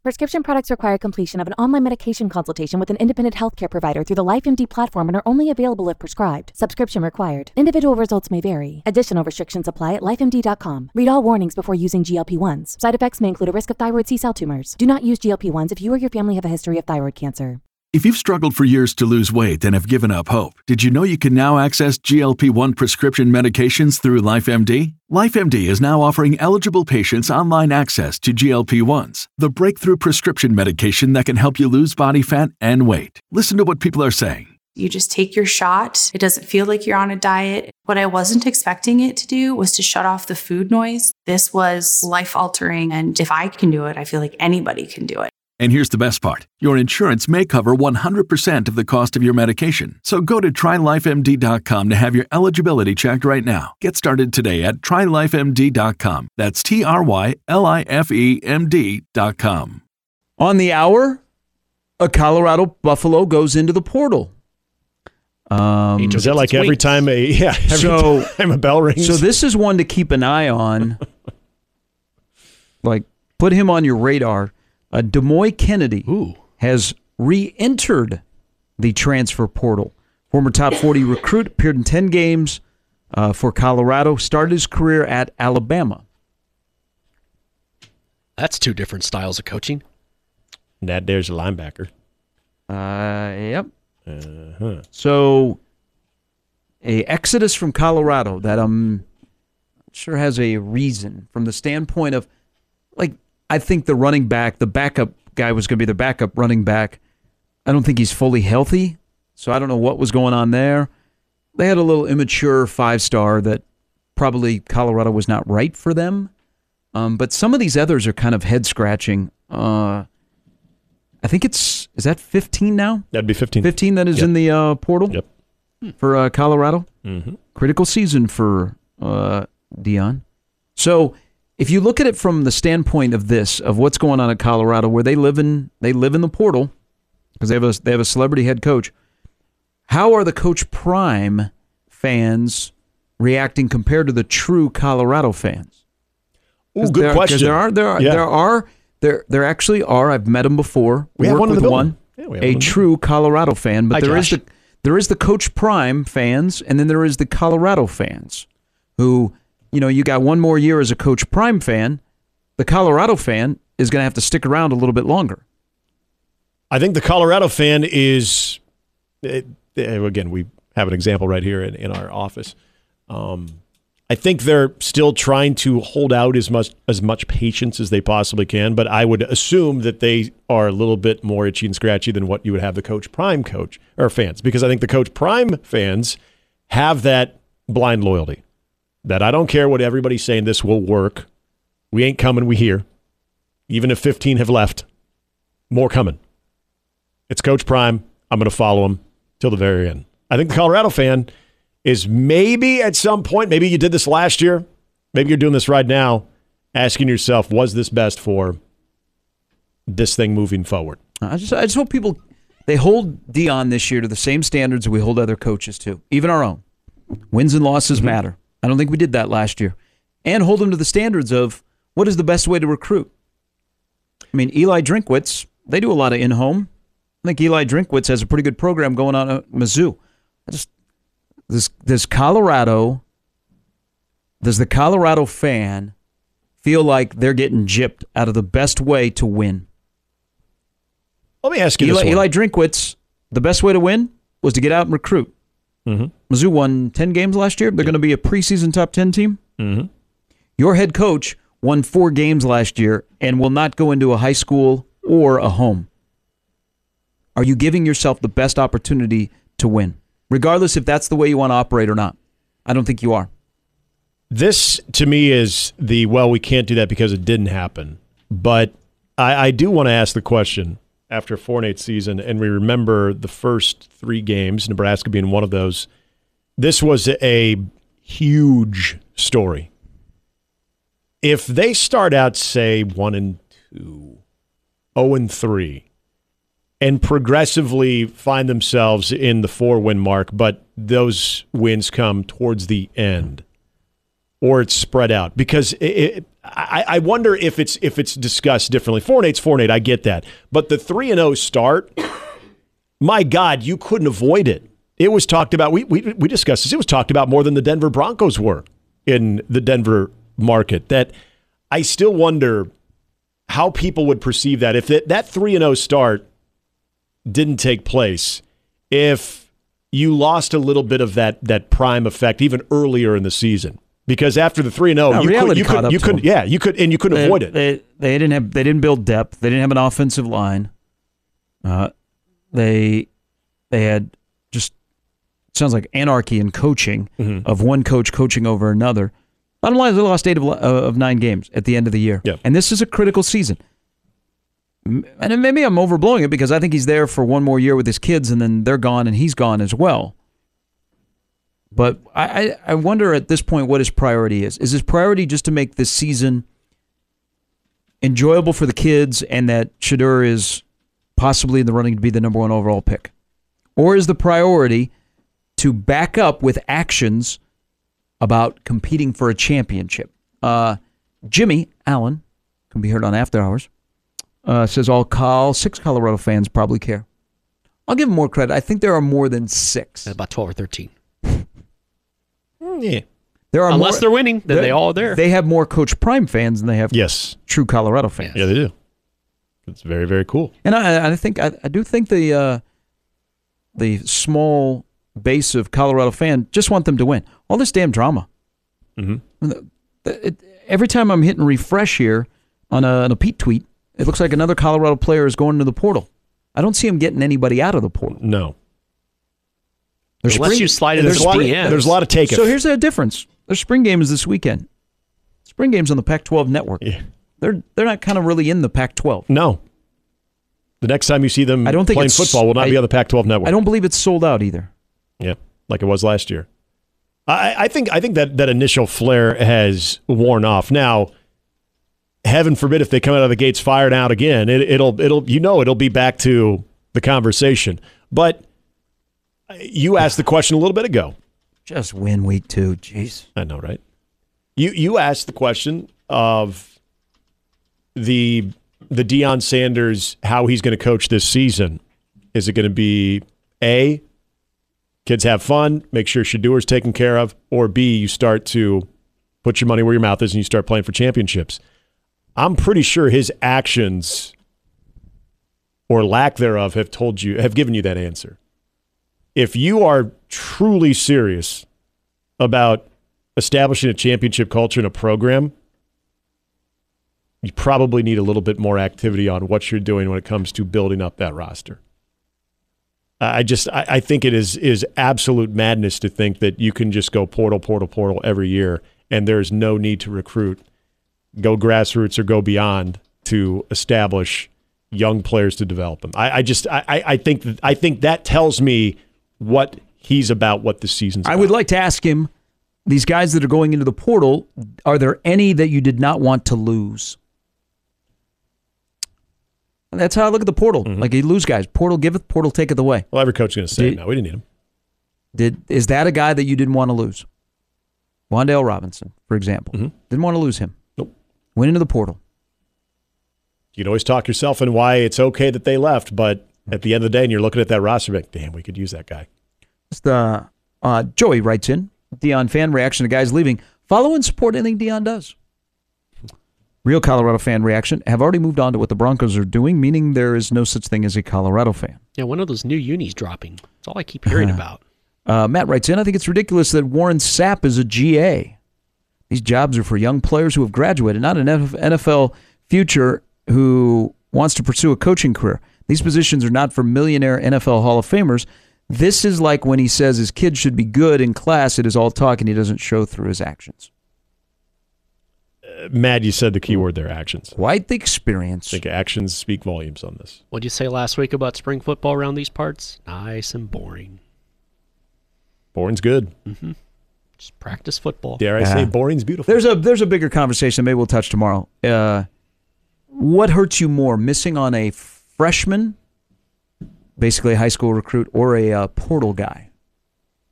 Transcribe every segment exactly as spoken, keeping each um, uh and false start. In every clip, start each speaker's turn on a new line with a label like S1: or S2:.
S1: Prescription products require completion of an online medication consultation with an independent healthcare provider through the LifeMD platform and are only available if prescribed. Subscription required. Individual results may vary. Additional restrictions apply at life M D dot com. Read all warnings before using G L P ones. Side effects may include a risk of thyroid C-cell tumors. Do not use G L P ones if you or your family have a history of thyroid cancer.
S2: If you've struggled for years to lose weight and have given up hope, did you know you can now access G L P one prescription medications through LifeMD? LifeMD is now offering eligible patients online access to G L P ones, the breakthrough prescription medication that can help you lose body fat and weight. Listen to what people are saying.
S3: You just take your shot. It doesn't feel like you're on a diet. What I wasn't expecting it to do was to shut off the food noise. This was life-altering, and if I can do it, I feel like anybody can do it.
S2: And here's the best part. Your insurance may cover one hundred percent of the cost of your medication. So go to try life M D dot com to have your eligibility checked right now. Get started today at try life M D dot com. That's T R Y L I F E M D dot com.
S4: On the hour, a Colorado Buffalo goes into the portal. Um,
S5: is that like every time a yeah every
S4: so,
S5: time a bell rings?
S4: So this is one to keep an eye on. Like, put him on your radar. Uh, Demoy Kennedy
S5: Ooh.
S4: has re-entered the transfer portal. Former top forty recruit, appeared in ten games uh, for Colorado, started his career at Alabama.
S6: That's two different styles of coaching.
S5: That there's a linebacker.
S4: Uh, yep.
S5: Uh-huh.
S4: So, a exodus from Colorado that I'm sure has a reason from the standpoint of, like, I think the running back, the backup guy was going to be the backup running back. I don't think he's fully healthy, so I don't know what was going on there. They had a little immature five-star that probably Colorado was not right for them. Um, but some of these others are kind of head-scratching. Uh, I think it's, is that fifteen now?
S5: That'd be fifteen.
S4: fifteen that is
S5: Yep.
S4: in the uh, portal
S5: Yep.
S4: for uh, Colorado.
S5: Mm-hmm.
S4: Critical season for uh, Dion. So if you look at it from the standpoint of this, of what's going on at Colorado, where they live in, they live in the portal because they have a they have a celebrity head coach. How are the Coach Prime fans reacting compared to the true Colorado fans?
S5: Ooh, good
S4: there,
S5: question.
S4: There are there are
S5: Yeah.
S4: there are there there actually are. I've met them before.
S5: We have
S4: worked
S5: one in
S4: with
S5: the building.
S4: one,
S5: Yeah, we have
S4: a
S5: one in the
S4: true Colorado fan, but
S5: Hi,
S4: there is
S5: Josh.
S4: the there is the Coach Prime fans, and then there is the Colorado fans who. You know, you got one more year as a Coach Prime fan. The Colorado fan is going to have to stick around a little bit longer.
S5: I think the Colorado fan is, it, again, we have an example right here in, in our office. Um, I think they're still trying to hold out as much as much patience as they possibly can, but I would assume that they are a little bit more itchy and scratchy than what you would have the Coach Prime coach or fans, because I think the Coach Prime fans have that blind loyalty. That I don't care what everybody's saying, this will work. We ain't coming, we here. Even if fifteen have left, more coming. It's Coach Prime. I'm going to follow him till the very end. I think the Colorado fan is maybe at some point, maybe you did this last year, maybe you're doing this right now, asking yourself, was this best for this thing moving forward?
S4: I just, I just hope people, they hold Dion this year to the same standards that we hold other coaches to, even our own. Wins and losses mm-hmm. matter. I don't think we did that last year. And hold them to the standards of what is the best way to recruit. I mean, Eli Drinkwitz, they do a lot of in-home. I think Eli Drinkwitz has a pretty good program going on at Mizzou. I just, this, this Colorado, does the Colorado fan feel like they're getting gypped out of the best way to win?
S5: Let me ask you
S4: Eli,
S5: this one.
S4: Eli Drinkwitz, the best way to win was to get out and recruit.
S5: Mm-hmm.
S4: Mizzou won ten games last year. They're going to be a preseason top ten team.
S5: Mm-hmm.
S4: Your head coach won four games last year and will not go into a high school or a home. Are you giving yourself the best opportunity to win, regardless if that's the way you want to operate or not? I don't think you are.
S5: This, to me, is the, well, we can't do that because it didn't happen. But I, I do want to ask the question, after a four and eight season, and we remember the first three games, Nebraska being one of those, this was a huge story. If they start out, say, one and two, oh and three, and progressively find themselves in the four-win mark, but those wins come towards the end, or it's spread out, because it, it, I, I wonder if it's if it's discussed differently. Four and eight's four and eight. I get that, but the three and zero start. My God, you couldn't avoid it. It was talked about. We we we discussed this. It was talked about more than the Denver Broncos were in the Denver market. That I still wonder how people would perceive that if that that three and zero start didn't take place. If you lost a little bit of that that prime effect even earlier in the season. Because after the three and zero,
S4: No,
S5: you
S4: reality
S5: could, you
S4: caught
S5: could,
S4: up
S5: you
S4: to
S5: could,
S4: them.
S5: yeah, you could, and you couldn't
S4: They,
S5: avoid it.
S4: they they didn't have they didn't build depth. They didn't have an offensive line. Uh, they they had just it sounds like anarchy in coaching
S5: Mm-hmm.
S4: of one coach coaching over another. Bottom line is they lost eight of, uh, of nine games at the end of the year,
S5: Yeah.
S4: and this is a critical season. M- And maybe I'm overblowing it because I think he's there for one more year with his kids, and then they're gone, and he's gone as well. But I, I, I wonder at this point what his priority is. Is his priority just to make this season enjoyable for the kids and that Shedeur is possibly in the running to be the number one overall pick? Or is the priority to back up with actions about competing for a championship? Uh, Jimmy Allen, can be heard on After Hours, uh, says all Col- six Colorado fans probably care. I'll give him more credit. I think there are more than six.
S6: About twelve or thirteen.
S5: Yeah.
S4: There are
S6: Unless
S4: more,
S6: they're winning, then they all are there.
S4: They have more Coach Prime fans than they have
S5: Yes.
S4: true Colorado fans.
S5: Yeah, they do. It's very, very cool.
S4: And I, I think I, I do think the uh, the small base of Colorado fan just want them to win. All this damn drama.
S5: Mm-hmm.
S4: It, every time I'm hitting refresh here on a, on a Pete tweet, it looks like another Colorado player is going to the portal. I don't see him getting anybody out of the portal.
S5: No.
S4: There's
S6: Unless
S4: spring-
S6: you slide it
S5: There's
S6: in
S5: a lot of,
S6: the D Ms.
S5: there's a lot of take it.
S4: So here's the difference. There's spring games this weekend. Spring games on the Pac twelve network.
S5: Yeah.
S4: They're they're not kind of really in the Pac twelve.
S5: No. The next time you see them
S4: I don't think
S5: playing
S4: it's-
S5: football will not
S4: I-
S5: be on the Pac twelve network.
S4: I don't believe it's sold out either.
S5: Yeah, like it was last year. I, I think I think that, that initial flare has worn off. Now, heaven forbid if they come out of the gates fired out again, it, it'll it'll you know it'll be back to the conversation. But you asked the question a little bit ago.
S4: Just win week two. Jeez.
S5: I know, right? You you asked the question of the the Deion Sanders, how he's going to coach this season. Is it going to be A, kids have fun, make sure Shedeur's taken care of, or B, you start to put your money where your mouth is and you start playing for championships? I'm pretty sure his actions or lack thereof have told you, have given you that answer. If you are truly serious about establishing a championship culture in a program, you probably need a little bit more activity on what you're doing when it comes to building up that roster. I just I, I think it is is absolute madness to think that you can just go portal, portal, portal every year and there's no need to recruit, go grassroots or go beyond to establish young players to develop them. I, I just I, I think that, I think that tells me what he's about, what the season's about.
S4: I would like to ask him, these guys that are going into the portal, are there any that you did not want to lose? And that's how I look at the portal.
S5: Mm-hmm.
S4: Like you lose guys. Portal giveth, portal taketh away.
S5: Well, every coach is going to say,
S4: Did-
S5: no, we didn't need him.
S4: Did is that a guy that you didn't want to lose? Wan'Dale Robinson, for example.
S5: Mm-hmm.
S4: Didn't want to lose him.
S5: Nope.
S4: Went into the portal.
S5: You can always talk yourself in why it's okay that they left, but at the end of the day, and you're looking at that roster, like, damn, we could use that guy.
S4: Just, uh, uh, Joey writes in, Deion fan reaction to guys leaving. Follow and support anything Deion does. Real Colorado fan reaction. Have already moved on to what the Broncos are doing, meaning there is no such thing as a Colorado fan.
S6: Yeah, one of those new unis dropping. That's all I keep hearing about.
S4: Uh, Matt writes in, I think it's ridiculous that Warren Sapp is a G A. These jobs are for young players who have graduated, not an N F L future who wants to pursue a coaching career. These positions are not for millionaire N F L Hall of Famers. This is like when he says his kids should be good in class. It is all talk and he doesn't show through his actions.
S5: Uh, Matt, you said the key word there, actions.
S4: Quite the experience.
S5: I think actions speak volumes on this.
S6: What'd you say last week about spring football around these parts? Nice and boring.
S5: Boring's good.
S6: Mm-hmm. Just practice football.
S5: Dare I
S4: Yeah.
S5: say boring's beautiful.
S4: There's a there's a bigger conversation maybe we'll touch tomorrow. Uh, what hurts you more, missing on a freshman, basically a high school recruit, or a uh, portal guy?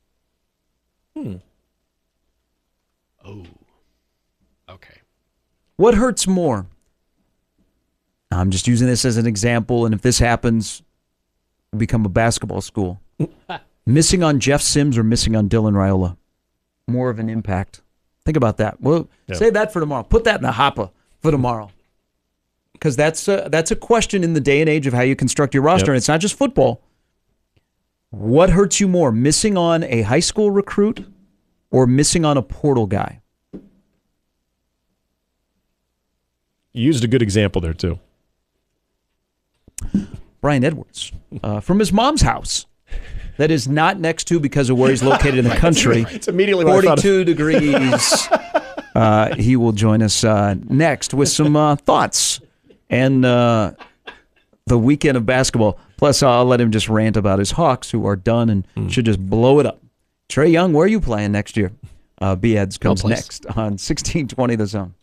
S5: Hmm.
S6: Oh. Okay.
S4: What hurts more? I'm just using this as an example, and if this happens, we become a basketball school. Missing on Jeff Sims or missing on Dylan Raiola? More of an impact. Think about that. Well,
S5: yeah.
S4: Save that for tomorrow. Put that in the hopper for tomorrow. Because that's a, that's a question in the day and age of how you construct your roster,
S5: yep.
S4: and it's not just football. What hurts you more, missing on a high school recruit or missing on a portal guy?
S5: You used a good example there, too.
S4: Brian Edwards, uh, from his mom's house. That is not next to because of where he's located in the country.
S5: It's immediately what I thought of.
S4: forty-two degrees. Uh, he will join us uh, next with some uh, thoughts and uh, the weekend of basketball. Plus, I'll let him just rant about his Hawks, who are done and mm. should just blow it up. Trae Young, where are you playing next year? Uh, B-Ads comes next on sixteen twenty The Zone.